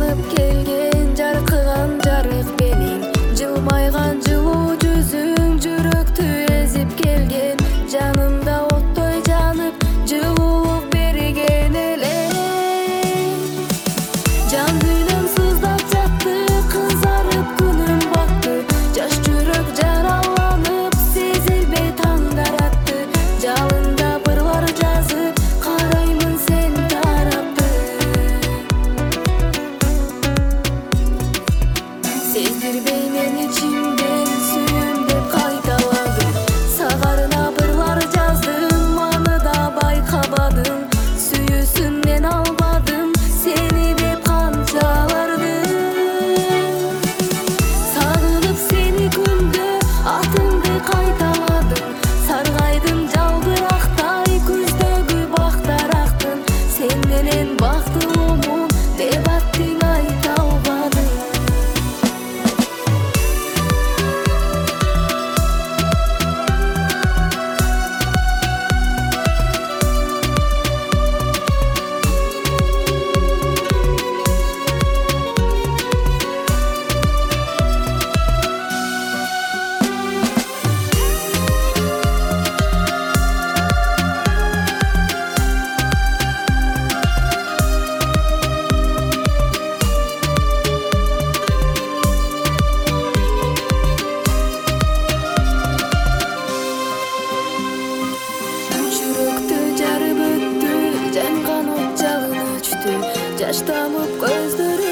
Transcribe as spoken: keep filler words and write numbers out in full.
чаңып келген жаркыган жарык белиң, жылмайган жылуу жүзүң жүрөктү эзип келген, жанымда оттой жанып жылуулук берген элең. Жан дүйнөм сыздап жатты, кызарып күнүм батты, жаш жүрөк жараланып сезилбей таңдар атты, жалында бырлар жазып караймын сен тарапты. Сездирбей мен ичимден сүйүм деп кайталадым, сагарына бырлар жаздым, аны да байкабадым, сүйүүсүн мен албадым, сени деп канчалардым. Сагынып сени күндө атыңды кайталадым, саргайдым жалбырактай көздөгү бактарактын, сен менен бактылуумун деп аттың айта албадым. Жүрөктү жарып өттү, жанган от жалын өчтү, жаш тамып көздөрү